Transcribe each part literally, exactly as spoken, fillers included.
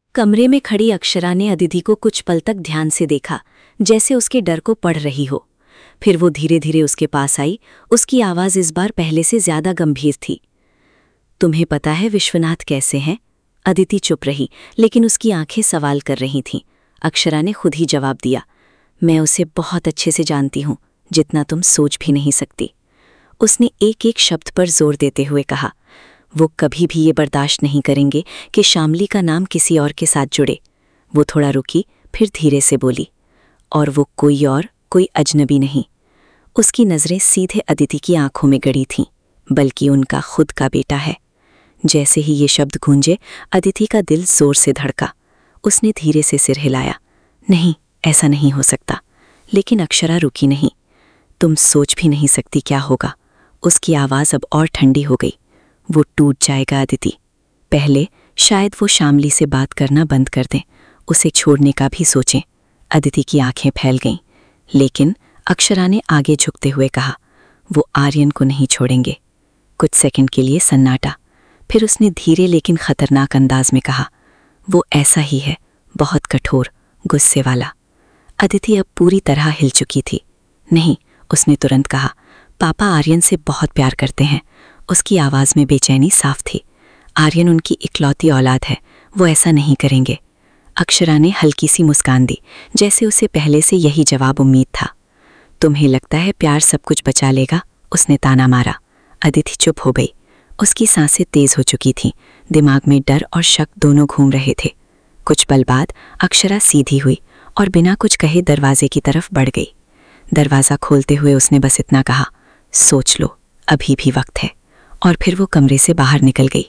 कमरे में खड़ी अक्षरा ने अदिति को कुछ पल तक ध्यान से देखा, जैसे उसके डर को पढ़ रही हो। फिर वो धीरे धीरे उसके पास आई। उसकी आवाज़ इस बार पहले से ज्यादा गंभीर थी। तुम्हें पता है विश्वनाथ कैसे हैं? अदिति चुप रही, लेकिन उसकी आंखें सवाल कर रही थीं। अक्षरा ने खुद ही जवाब दिया, मैं उसे बहुत अच्छे से जानती हूँ, जितना तुम सोच भी नहीं सकती। उसने एक एक शब्द पर जोर देते हुए कहा, वो कभी भी ये बर्दाश्त नहीं करेंगे कि शामली का नाम किसी और के साथ जुड़े। वो थोड़ा रुकी, फिर धीरे से बोली, और वो कोई और, कोई अजनबी नहीं। उसकी नज़रें सीधे अदिति की आंखों में गड़ी थीं, बल्कि उनका खुद का बेटा है। जैसे ही ये शब्द गूंजे, अदिति का दिल जोर से धड़का। उसने धीरे से सिर हिलाया, नहीं, ऐसा नहीं हो सकता। लेकिन अक्षरा रुकी नहीं। तुम सोच भी नहीं सकती क्या होगा। उसकी आवाज़ अब और ठंडी हो गई। वो टूट जाएगा अदिति। पहले शायद वो शामली से बात करना बंद कर दें, उसे छोड़ने का भी सोचें। अदिति की आंखें फैल गईं, लेकिन अक्षरा ने आगे झुकते हुए कहा, वो आर्यन को नहीं छोड़ेंगे। कुछ सेकंड के लिए सन्नाटा। फिर उसने धीरे लेकिन खतरनाक अंदाज में कहा, वो ऐसा ही है, बहुत कठोर, गुस्से वाला। अदिति अब पूरी तरह हिल चुकी थी। नहीं, उसने तुरंत कहा, पापा आर्यन से बहुत प्यार करते हैं। उसकी आवाज़ में बेचैनी साफ थी। आर्यन उनकी इकलौती औलाद है, वो ऐसा नहीं करेंगे। अक्षरा ने हल्की सी मुस्कान दी, जैसे उसे पहले से यही जवाब उम्मीद था। तुम्हें लगता है प्यार सब कुछ बचा लेगा? उसने ताना मारा। अदिति चुप हो गई। उसकी सांसें तेज हो चुकी थीं, दिमाग में डर और शक दोनों घूम रहे थे। कुछ पल बाद अक्षरा सीधी हुई और बिना कुछ कहे दरवाजे की तरफ बढ़ गई। दरवाज़ा खोलते हुए उसने बस इतना कहा, सोच लो, अभी भी वक्त है। और फिर वो कमरे से बाहर निकल गई।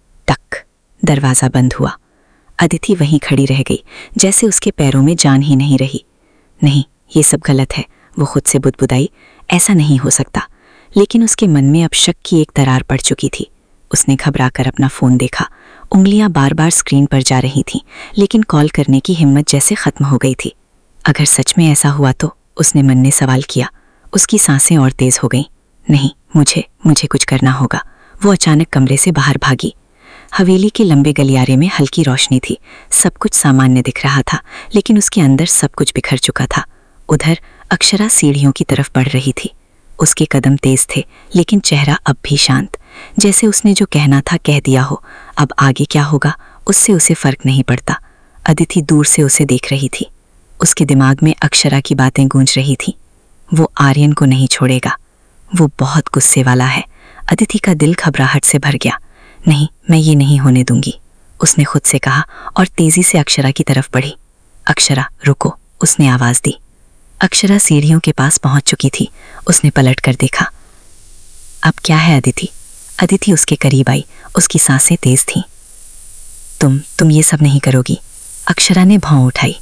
टक, दरवाज़ा बंद हुआ। अदिति वहीं खड़ी रह गई, जैसे उसके पैरों में जान ही नहीं रही। नहीं, ये सब गलत है, वो खुद से बुदबुदाई, ऐसा नहीं हो सकता। लेकिन उसके मन में अब शक की एक दरार पड़ चुकी थी। उसने घबराकर अपना फ़ोन देखा। उंगलियां बार बार स्क्रीन पर जा रही थीं, लेकिन कॉल करने की हिम्मत जैसे ख़त्म हो गई थी। अगर सच में ऐसा हुआ तो? उसने मन में सवाल किया। उसकी सांसें और तेज़ हो गईं। नहीं, मुझे मुझे कुछ करना होगा। वो अचानक कमरे से बाहर भागी। हवेली के लंबे गलियारे में हल्की रोशनी थी। सब कुछ सामान्य दिख रहा था, लेकिन उसके अंदर सब कुछ बिखर चुका था। उधर अक्षरा सीढ़ियों की तरफ बढ़ रही थी। उसके कदम तेज थे, लेकिन चेहरा अब भी शांत, जैसे उसने जो कहना था कह दिया हो। अब आगे क्या होगा, उससे उसे फर्क नहीं पड़ता। अदिति दूर से उसे देख रही थी। उसके दिमाग में अक्षरा की बातें गूंज रही थी। वो आर्यन को नहीं छोड़ेगा, वो बहुत गुस्से वाला है। अदिति का दिल घबराहट से भर गया। नहीं, मैं ये नहीं होने दूंगी, उसने खुद से कहा और तेजी से अक्षरा की तरफ बढ़ी। अक्षरा, रुको, उसने आवाज़ दी। अक्षरा सीढ़ियों के पास पहुंच चुकी थी। उसने पलट कर देखा। अब क्या है अदिति? अदिति उसके करीब आई। उसकी सांसें तेज थीं। तुम तुम ये सब नहीं करोगी? अक्षरा ने भौं उठाई।